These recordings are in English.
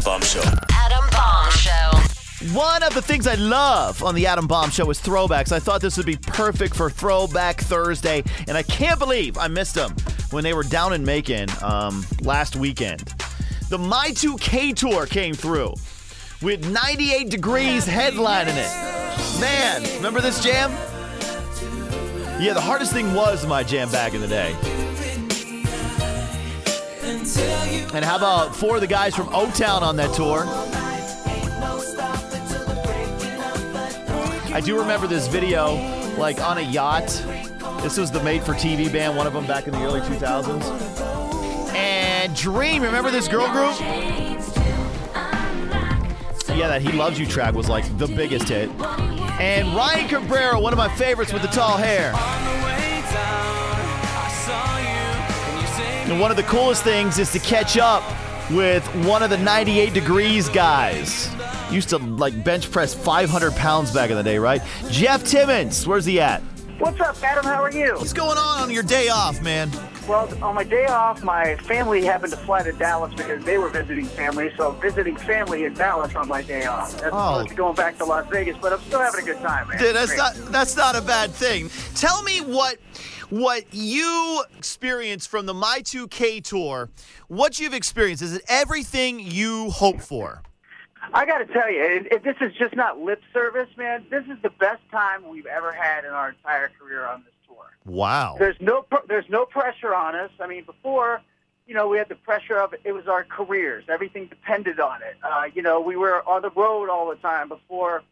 Bomb Show. Adam Bomb Show. One of the things I love on the Adam Bomb Show is throwbacks. I thought this would be perfect for Throwback Thursday, and I can't believe I missed them when they were down in Macon last weekend. The My2K Tour came through with 98 Degrees headlining it. Man, remember this jam? Yeah, the hardest thing was my jam back in the day. And how about four of the guys from O-Town on that tour? I do remember this video, like on a yacht. This was the made-for-TV band, one of them back in the early 2000s. And Dream, remember this girl group? Yeah, that He Loves You track was like the biggest hit. And Ryan Cabrera, one of my favorites with the tall hair. And one of the coolest things is to catch up with one of the 98 Degrees guys. Used to like bench press 500 pounds back in the day, right? Jeff Timmons, where's he at? What's up, Adam? How are you? What's going on your day off, man? Well, on my day off, my family happened to fly to Dallas because they were visiting family. So visiting family in Dallas on my day off. That's opposed to going back to Las Vegas, but I'm still having a good time, man. Dude, that's not a bad thing. Tell me what you experienced from the My2K Tour, what you've experienced. Is it everything you hoped for? I got to tell you, if this is just not lip service, man, this is the best time we've ever had in our entire career on this tour. Wow. There's no pressure on us. I mean, before, we had the pressure of it was our careers. Everything depended on it. We were on the road all the time before,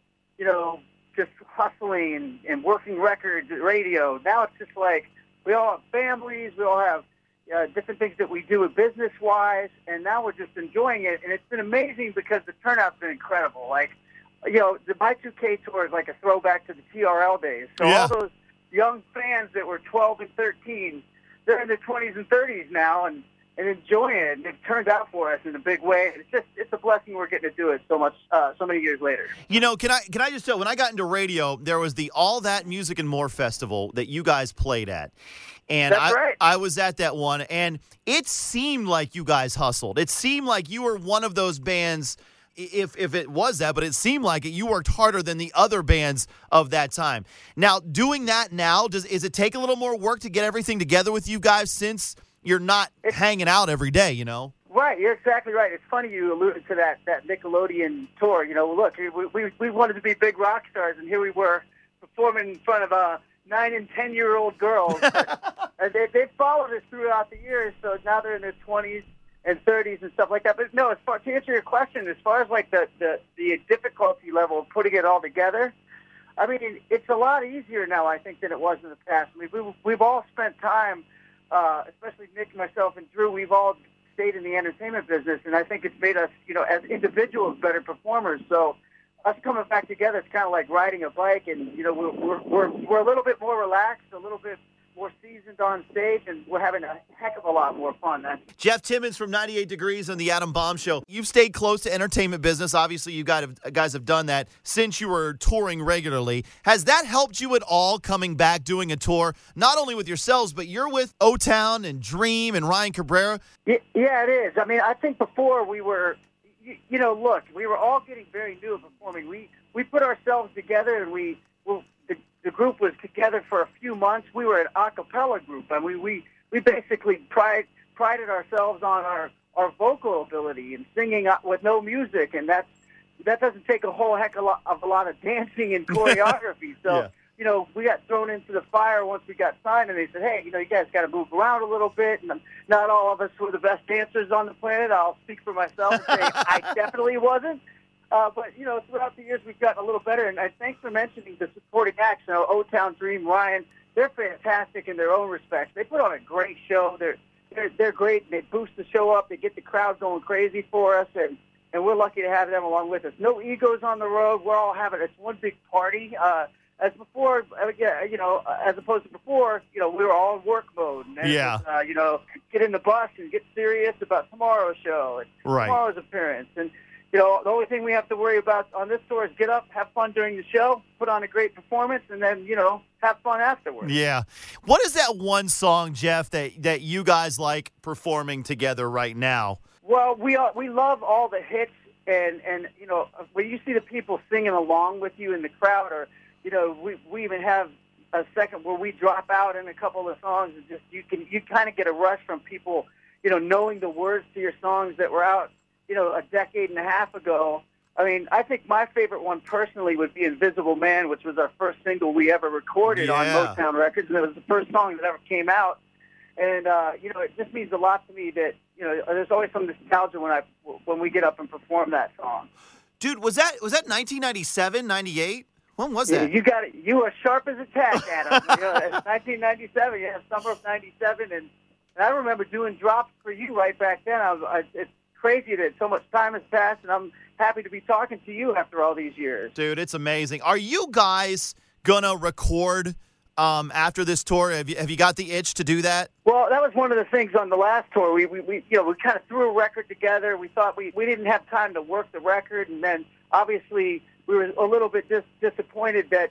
just hustling and working records, radio. Now it's just like we all have families, we all have different things that we do business-wise, and now we're just enjoying it. And it's been amazing because the turnout's been incredible. Like, the My2K Tour is like a throwback to the TRL days. So all those young fans that were 12 and 13, they're in their 20s and 30s now and enjoying it. And it turned out for us in a big way. And it's a blessing we're getting to do it so many years later. Can I just tell, when I got into radio, there was the All That Music and More Festival that you guys played at. And That's right. I was at that one, and it seemed like you guys hustled. It seemed like you were one of those bands, if it was that, but it seemed like it. You worked harder than the other bands of that time. Now, doing that now, is it take a little more work to get everything together with you guys since you're not hanging out every day, Right, you're exactly right. It's funny you alluded to that Nickelodeon tour. Look, we wanted to be big rock stars, and here we were performing in front of 9 and 10-year-old girls. They've followed us throughout the years, so now they're in their 20s and 30s and stuff like that. But no, to answer your question, as far as like the difficulty level of putting it all together, I mean, it's a lot easier now, I think, than it was in the past. I mean, we've all spent time, especially Nick, myself, and Drew, we've all stayed in the entertainment business, and I think it's made us, as individuals, better performers. So us coming back together, it's kind of like riding a bike, and we're a little bit more relaxed, a little bit more seasoned on stage, and we're having a heck of a lot more fun. Jeff Timmons from 98 Degrees on the Adam Bomb Show. You've stayed close to entertainment business. Obviously, you guys have done that since you were touring regularly. Has that helped you at all coming back, doing a tour, not only with yourselves, but you're with O-Town and Dream and Ryan Cabrera? Yeah, it is. I mean, I think before we were... look, we were all getting very new at performing. We put ourselves together, and the group was together for a few months. We were an a cappella group, and we basically prided ourselves on our vocal ability and singing with no music, and that doesn't take a whole heck of a lot of dancing and choreography. So, we got thrown into the fire once we got signed, and they said, hey, you guys got to move around a little bit. And not all of us were the best dancers on the planet. I'll speak for myself and say I definitely wasn't. But, throughout the years, we've gotten a little better. And thanks for mentioning the supporting acts. O-Town, Dream, Ryan, they're fantastic in their own respects. They put on a great show. They're great. They boost the show up. They get the crowd going crazy for us. And we're lucky to have them along with us. No egos on the road. We're all having it's one big party. As before, as opposed to before, we were all in work mode. And get in the bus and get serious about tomorrow's show and tomorrow's appearance. And, the only thing we have to worry about on this tour is get up, have fun during the show, put on a great performance, and then, have fun afterwards. Yeah. What is that one song, Jeff, that you guys like performing together right now? Well, we love all the hits, and when you see the people singing along with you in the crowd, or we even have a second where we drop out in a couple of songs, and just you kind of get a rush from people, knowing the words to your songs that were out, a decade and a half ago. I mean, I think my favorite one personally would be Invisible Man, which was our first single we ever recorded on Motown Records, and it was the first song that ever came out. And, it just means a lot to me that, there's always some nostalgia when we get up and perform that song. Dude, was that 1997, 98? When was that? You got it. You are sharp as a tack, Adam. It's 1997, summer of 97. And I remember doing drops for you right back then. It's crazy that so much time has passed, and I'm happy to be talking to you after all these years. Dude, it's amazing. Are you guys going to record after this tour? Have you got the itch to do that? Well, that was one of the things on the last tour. We kind of threw a record together. We thought we didn't have time to work the record, and then obviously we were a little bit disappointed that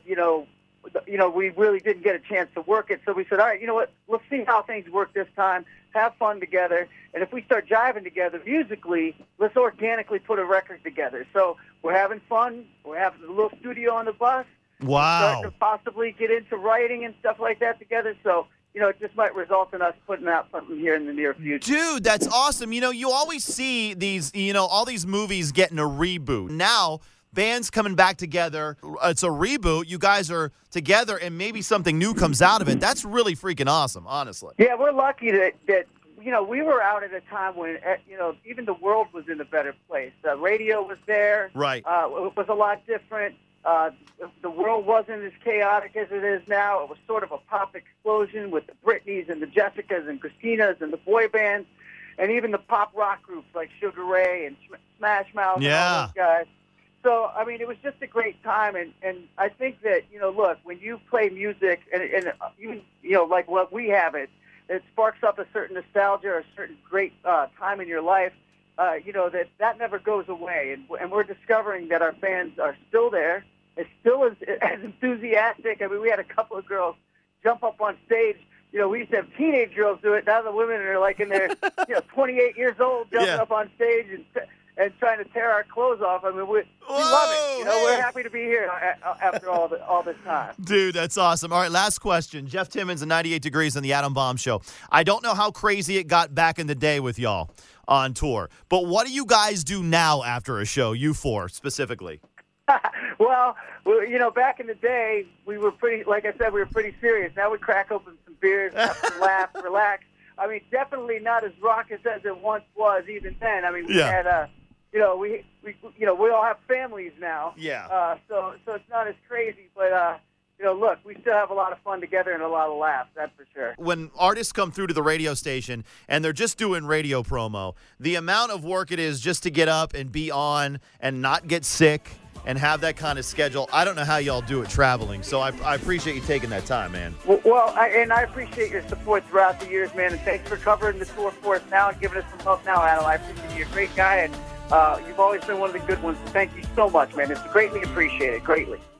we really didn't get a chance to work it. So we said, all right, you know what? Let's see how things work this time. Have fun together, and if we start jiving together musically, let's organically put a record together. So we're having fun. We're having a little studio on the bus. Wow. We're starting to possibly get into writing and stuff like that together. So, it just might result in us putting out something here in the near future. Dude, that's awesome. You always see these, all these movies getting a reboot. Now, bands coming back together, it's a reboot. You guys are together, and maybe something new comes out of it. That's really freaking awesome, honestly. Yeah, we're lucky that we were out at a time when, even the world was in a better place. Radio was there. Right. It was a lot different. The world wasn't as chaotic as it is now. It was sort of a pop explosion with the Britneys and the Jessicas and Christinas and the boy bands, and even the pop rock groups like Sugar Ray and Smash Mouth and all those guys. So, I mean, it was just a great time, and I think that, look, when you play music, and even, like what we have, it sparks up a certain nostalgia or a certain great time in your life, that never goes away. And we're discovering that our fans are still there. It's still as enthusiastic. I mean, we had a couple of girls jump up on stage. We used to have teenage girls do it. Now the women are like in their, 28 years old, jumping up on stage and trying to tear our clothes off. I mean, we love it. We're happy to be here after all this time. Dude, that's awesome. All right, last question. Jeff Timmons and 98 Degrees on the Adam Bomb Show. I don't know how crazy it got back in the day with y'all on tour, but what do you guys do now after a show, you four specifically? Well, back in the day, we were pretty serious. Now we crack open some beers, have some laughs, relax. I mean, definitely not as raucous as it once was even then. I mean, we had we all have families now. Yeah. So it's not as crazy, but look, we still have a lot of fun together and a lot of laughs, that's for sure. When artists come through to the radio station and they're just doing radio promo, the amount of work it is just to get up and be on and not get sick and have that kind of schedule, I don't know how y'all do it traveling. So I appreciate you taking that time, man. Well, I appreciate your support throughout the years, man, and thanks for covering the tour for us now and giving us some help now, Adam. I appreciate you. You're a great guy, and you've always been one of the good ones. Thank you so much, man. It's greatly appreciated, greatly.